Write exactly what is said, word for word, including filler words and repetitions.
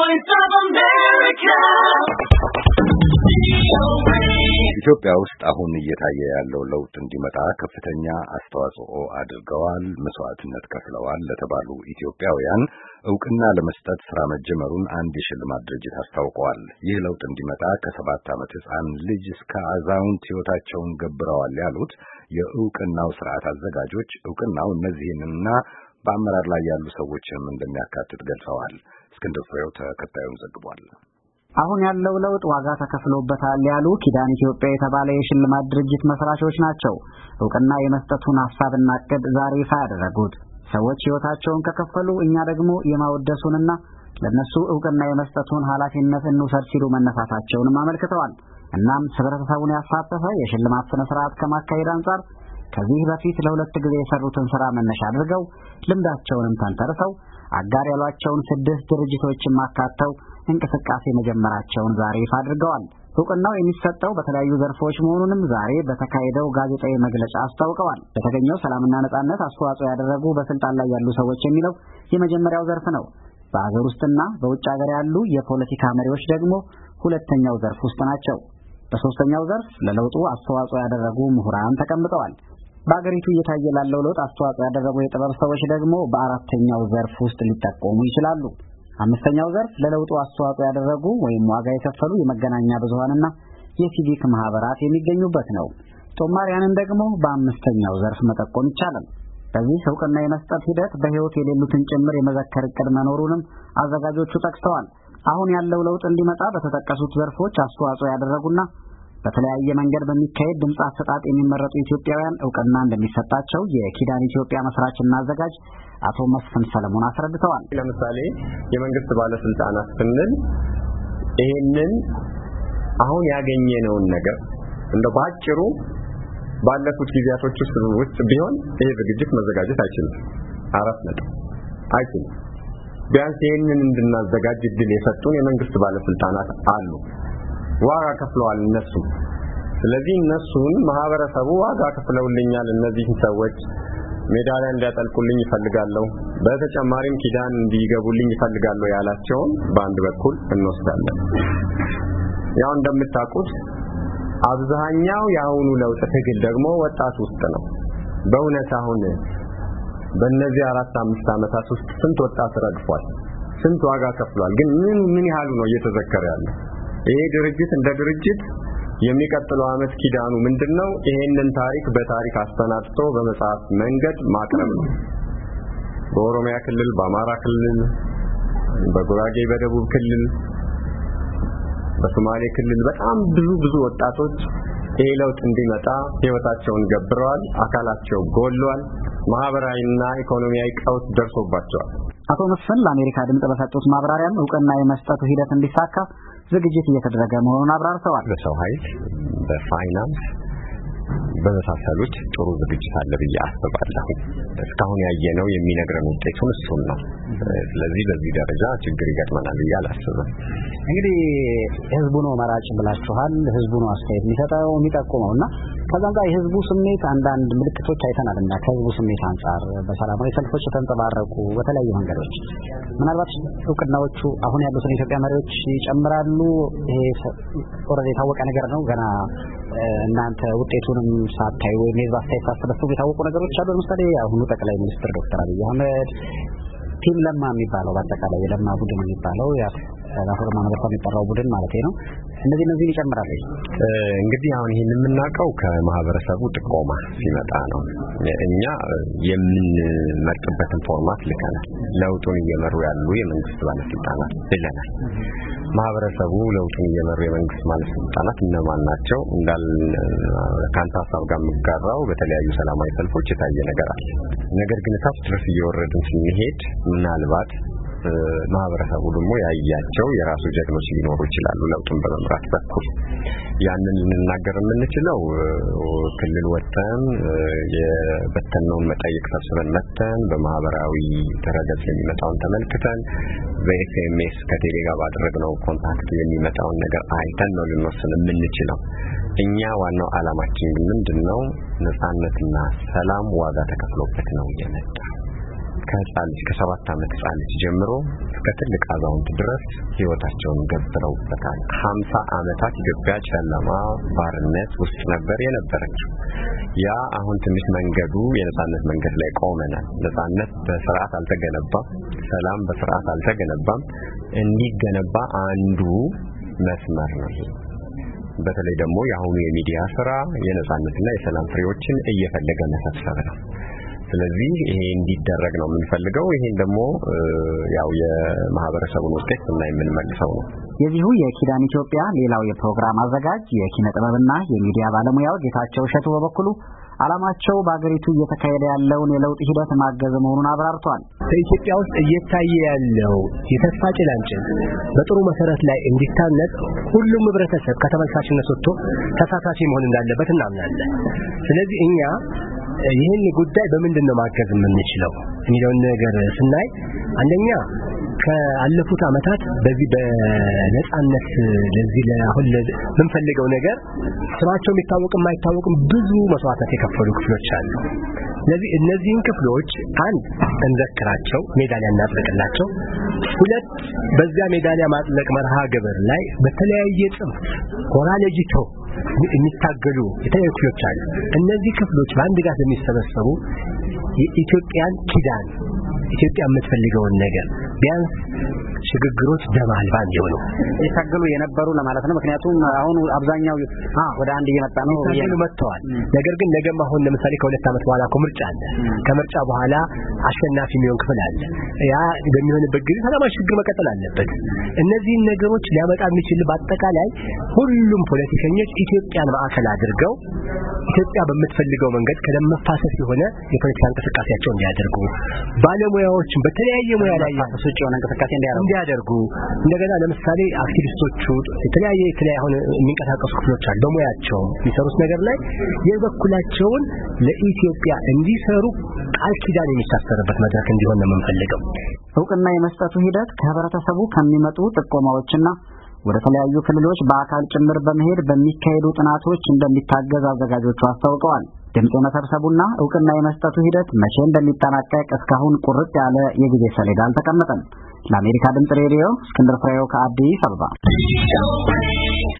Voice of America. ኢትዮጵያ ውስጥ አሁን እየታየ ያለው ለውጥ እንዲመጣ ከፍተኛ አስተዋጽኦ አድርገዋል፣ መስዋዕትነት ከፍለዋል ለተባሉ ኢትዮጵያውያን እውቅና ለመስጠት ስራ መጀመሩን አንድ የሽልማት ድርጅት አስታውቀዋል። ይህ ለውጥ እንዲመጣ ከሰባት ዓመት ሕፃን ልጅ እስከ አዛውንት ሕይወታቸውን ገብረዋል ያሉት የእውቅናው ስርዓት አዘጋጆች እውቅናው እነዚህንና በአመራር ላይ ያሉ ሰዎችንም እንደሚያካትት ገልጸዋል። እስክንድር ፍሬው ተከታዩን ዘግቧል። አሁን ያለው ለውጥ ዋጋ ተከፍሎበታል ያሉ ኪዳን ኢትዮጵያ የተባለ የሽልማት ድርጅት መስራቾች ናቸው እውቅና የመስጠቱን ሐሳብና ዕቅድ ዛሬ ይፋ ያደረጉት። ሰዎች ሕይወታቸውን ከከፈሉ እኛ ደግሞ የማወደሱንና ለነሱ እውቅና የመስጠቱን ኃላፊነት እንውሰድ ሲሉ መነሳታቸውንም አመልክተዋል። እናም ህብረተሰቡን ያሳተፈ የሽልማት ስነ ስርዓት ከማካሄድ አንጻር ከዚህ በፊት ለሁለት ጊዜ የሰሩትን ስራ መነሻ አድርገው ልምዳቸውንም ተንተርሰው አጋር ያሏቸውን ስድስት ድርጅቶችን ማካተው እንቅስቃሴ መጀመራቸውን ዛሬ ይፋ አድርገዋል። እውቅናው የሚሰጠው በተለያዩ ዘርፎች መሆኑንም ዛሬ በተካሄደው ጋዜጣዊ መግለጫ አስታውቀዋል። በተገኘው ሰላምና ነጻነት አስተዋጽኦ ያደረጉ በስልጣን ላይ ያሉ ሰዎች የሚለው የመጀመሪያው ዘርፍ ነው። በአገር ውስጥና በውጭ ሀገር ያሉ የፖለቲካ መሪዎች ደግሞ ሁለተኛው ዘርፍ ውስጥ ናቸው። በሶስተኛው ዘርፍ ለለውጡ አስተዋጽኦ ያደረጉ ምሁራን ተቀምጠዋል። በአገሪቱ እየታየ ላለው ለውጥ አስተዋጽኦ ያደረጉ የጥበብ ሰዎች ደግሞ በአራተኛው ዘርፍ ውስጥ ሊጠቆሙ ይችላሉ። አምስተኛው ዘርፍ ለለውጡ አስተዋጽኦ ያደረጉ ወይም ዋጋ የከፈሉ የመገናኛ ብዙሃንና የሲቪክ ማህበራት የሚገኙበት ነው። ጦማሪያንን ደግሞ በአምስተኛው ዘርፍ መጠቆም ይቻላል። በዚህ እውቅና የመስጠት ሂደት በሕይወት የሌሉትን ጭምር የመዘከር ዕቅድ መኖሩንም አዘጋጆቹ ጠቅሰዋል። አሁን ያለው ለውጥ እንዲመጣ በተጠቀሱት ዘርፎች አስተዋጽኦ ያደረጉና በተለያየ መንገድ በሚካሄድ ድምፅ አሰጣጥ የሚመረጡ ኢትዮጵያውያን እውቅና እንደሚሰጣቸው የኪዳን ኢትዮጵያ መስራችና አዘጋጅ አቶ መስፍን ሰለሞን አስረድተዋል። ለምሳሌ የመንግስት ባለስልጣናት ስንል ይሄንን አሁን ያገኘነውን ነገር እንደው ባጭሩ ባለፉት ጊዜያቶች ውስጥ ቢሆን ይሄ ዝግጅት መዘጋጀት አይችልም። አራት ነጥብ አይችልም። ቢያንስ ይሄንን እንድናዘጋጅ እድል የሰጡን የመንግስት ባለስልጣናት አሉ። ዋጋ ከፍለዋል እነሱ። ስለዚህ እነሱን ማህበረሰቡ ዋጋ ከፍለውልኛል፣ እነዚህ ሰዎች ሜዳሊያ እንዲያጠልቁልኝ ይፈልጋለሁ፣ በተጨማሪም ኪዳን እንዲገቡልኝ ይፈልጋለሁ ያላቸውን በአንድ በኩል እንወስዳለን። ያው እንደምታውቁት አብዛኛው የአሁኑ ለውጥ ትግል ደግሞ ወጣት ውስጥ ነው። በእውነት አሁን በእነዚህ አራት አምስት ዓመታት ውስጥ ስንት ወጣት ረግፏል፣ ስንት ዋጋ ከፍሏል። ግን ምን ምን ያህሉ ነው እየተዘከረ ያለው? ይሄ ድርጅት እንደ ድርጅት የሚቀጥለው አመት ኪዳኑ ምንድነው? ይሄንን ታሪክ በታሪክ አስተናድቶ በመጽሐፍ መንገድ ማቅረብ ነው። በኦሮሚያ ክልል፣ በአማራ ክልል፣ በጉራጌ፣ በደቡብ ክልል፣ በሶማሌ ክልል በጣም ብዙ ብዙ ወጣቶች ይሄ ለውጥ እንዲመጣ ህይወታቸውን ገብረዋል፣ አካላቸው ጎሏል፣ ማህበራዊና ኢኮኖሚያዊ ቀውስ ደርሶባቸዋል። አቶ መስፍን ለአሜሪካ ድምጽ በሰጡት ማብራሪያም እውቅና የመስጠቱ ሂደት እንዲሳካ ዝግጅት እየተደረገ መሆኑን አብራርተዋል። በሰው ኃይል፣ በፋይናንስ በመሳሰሉት ጥሩ ዝግጅት አለ ብዬ አስባለሁ። እስካሁን ያየነው የሚነግረን ውጤቱን እሱን ነው። ስለዚህ በዚህ ደረጃ ችግር ይገጥመናል ብዬ አላስብም። እንግዲህ ህዝቡ ነው መራጭ ብላችኋል። ህዝቡ ነው አስተያየት የሚሰጠው የሚጠቁመውና ከዛም ጋር የህዝቡ ስሜት አንዳንድ ምልክቶች አይተናልና ከህዝቡ ስሜት አንጻር በሰላማዊ ሰልፎች ተንጸባረቁ በተለያዩ መንገዶች ምናልባት እውቅናዎቹ አሁን ያሉትን የኢትዮጵያ መሪዎች ይጨምራሉ። ይሄ ኦሬዲ የታወቀ ነገር ነው። ገና እናንተ ውጤቱንም ሳታዩ ወይ የህዝብ አስተያየት ሳትሰበስቡ የታወቁ ነገሮች አሉ። ለምሳሌ አሁኑ ጠቅላይ ሚኒስትር ዶክተር አብይ አህመድ ቲም ለማ የሚባለው በአጠቃላይ የለማ ቡድን የሚባለው ያ ለፎርማ ነገር የሚጠራው ቡድን ማለት ነው። እነዚህ እነዚህ ይጨምራሉ። እንግዲህ አሁን ይሄን የምናውቀው ከማህበረሰቡ ጥቆማ ሲመጣ ነው። እኛ የምንመርጥበትን ፎርማት ልከናል። ለውጡን እየመሩ ያሉ የመንግስት ባለስልጣናት ብለናል። ማህበረሰቡ ለውጡን እየመሩ የመንግስት ባለስልጣናት እነማን ናቸው እንዳል ካንተ ሀሳብ ጋር መጋራው በተለያዩ ሰላማዊ ሰልፎች የታየ ነገር አለ። ነገር ግን ታች ድረስ እየወረድን ስንሄድ ምናልባት ማህበረሰቡ ደግሞ ያያቸው የራሱ ጀግኖች ሊኖሩ ይችላሉ። ለውጡን በመምራት በኩል ያንን ልንናገር የምንችለው ክልል ወጥተን የበተነውን መጠይቅ ሰብስበን መተን በማህበራዊ ድረገጽ የሚመጣውን ተመልክተን በኤስኤምኤስ ከቴሌ ጋር ባደረግነው ኮንታክት የሚመጣውን ነገር አይተን ነው ልንወስን የምንችለው። እኛ ዋናው ዓላማችን ምንድነው? ነፃነትና ሰላም ዋጋ ተከፍሎበት ነው የመጣው። ከህፃን ከሰባት ዓመት ህፃን ጀምሮ እስከ ትልቅ አዛውንት ድረስ ህይወታቸውን ገብረውበታል። ሀምሳ ዓመታት ኢትዮጵያ ጨለማ ባርነት ውስጥ ነበር የነበረችው። ያ አሁን ትንሽ መንገዱ የነጻነት መንገድ ላይ ቆመናል። ነጻነት በስርዓት አልተገነባም፣ ሰላም በስርዓት አልተገነባም። እንዲገነባ አንዱ መስመር ነው ይሄ። በተለይ ደግሞ የአሁኑ የሚዲያ ስራ የነጻነትና የሰላም ፍሬዎችን እየፈለገ መሰብሰብ ነው። ስለዚህ ይሄ እንዲደረግ ነው የምንፈልገው። ይሄን ደግሞ ያው የማህበረሰቡን ውጤት እና የምንመልሰው ነው። የዚሁ የኪዳን ኢትዮጵያ ሌላው የፕሮግራም አዘጋጅ የኪነ ጥበብና የሚዲያ ባለሙያው ጌታቸው እሸቱ በበኩሉ ዓላማቸው በአገሪቱ እየተካሄደ ያለውን የለውጥ ሂደት ማገዝ መሆኑን አብራርቷል። በኢትዮጵያ ውስጥ እየታየ ያለው የተስፋ ጭላንጭል በጥሩ መሰረት ላይ እንዲታነጽ ሁሉም ህብረተሰብ ከተመልካችነት ወጥቶ ተሳታፊ መሆን እንዳለበት እናምናለን። ስለዚህ እኛ ይህን ጉዳይ በምንድነው ማገዝ የምንችለው የሚለውን ነገር ስናይ አንደኛ ከአለፉት አመታት በዚህ በነጻነት ለዚህ ለአሁን ለምንፈልገው ነገር ስማቸው የሚታወቅም የማይታወቅም ብዙ መስዋዕትነት የከፈሉ ክፍሎች አሉ። ስለዚህ እነዚህን ክፍሎች አንድ እንዘክራቸው፣ ሜዳሊያ እናጥልቅላቸው። ሁለት በዚያ ሜዳሊያ ማጥለቅ መርሃ ግብር ላይ በተለያየ ጽንፍ ኮራሌጂቶ የሚታገሉ የተለያዩ ክፍሎች አሉ። እነዚህ ክፍሎች በአንድ ጋር የሚሰበሰቡ የኢትዮጵያን ኪዳን ኢትዮጵያ የምትፈልገውን ነገር ቢያንስ ሽግግሮች ደም አልባ እንዲሆኑ የታገሉ የነበሩ ለማለት ነው። ምክንያቱም አሁን አብዛኛው ወደ አንድ እየመጣ ነው ይሄን መጥተዋል። ነገር ግን ነገም አሁን ለምሳሌ ከሁለት ዓመት በኋላ ምርጫ አለ። ከምርጫ በኋላ አሸናፊ የሚሆን ክፍል አለ። ያ በሚሆንበት ጊዜ ሰላማዊ ሽግግር መቀጠል አለበት። እነዚህን ነገሮች ሊያመጣ የሚችል በአጠቃላይ ሁሉም ፖለቲከኞች ኢትዮጵያን ማዕከል አድርገው ኢትዮጵያ በምትፈልገው መንገድ ከደም መፋሰስ የሆነ የፖለቲካ እንቅስቃሴያቸውን እንዲያደርጉ፣ ባለሙያዎችን በተለያየ ሙያ ላይ ያፈሱጭ የሆነ እንቅስቃሴ እንዲያደርጉ እንደገና ለምሳሌ አክቲቪስቶቹ የተለያየ የተለያየ አሁን የሚንቀሳቀሱ ክፍሎች አሉ። በሙያቸው የሚሰሩት ነገር ላይ የበኩላቸውን ለኢትዮጵያ እንዲሰሩ ቃል ኪዳን የሚታሰርበት መድረክ እንዲሆን ነው የምንፈልገው። እውቅና የመስጠቱ ሂደት ከህብረተሰቡ ከሚመጡ ጥቆማዎችና ወደ ተለያዩ ክልሎች በአካል ጭምር በመሄድ በሚካሄዱ ጥናቶች እንደሚታገዝ አዘጋጆቹ አስታውቀዋል። ድምጽ የመሰብሰቡና እውቅና የመስጠቱ ሂደት መቼ እንደሚጠናቀቅ እስካሁን ቁርጥ ያለ የጊዜ ሰሌዳ አልተቀመጠም። ለአሜሪካ ድምጽ ሬዲዮ እስክንድር ፍሬው ከአዲስ አበባ